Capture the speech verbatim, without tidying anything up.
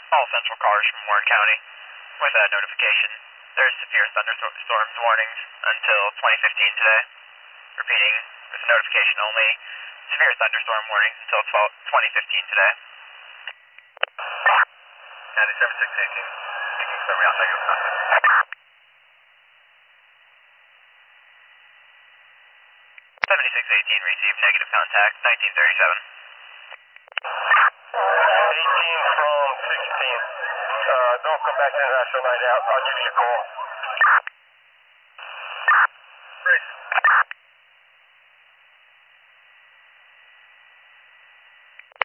All Central cars from Warren County with a notification. There's severe thunderstorms warnings until twenty fifteen today. Repeating, with a notification only. Severe thunderstorm warnings until twenty fifteen today. ninety-seven six eighteen, speaking summary out negative contact. seventy-six eighteen, received negative contact, nineteen thirty-seven. eighteen from sixteen. Uh, don't come back to International Night Out. I'll give you a call.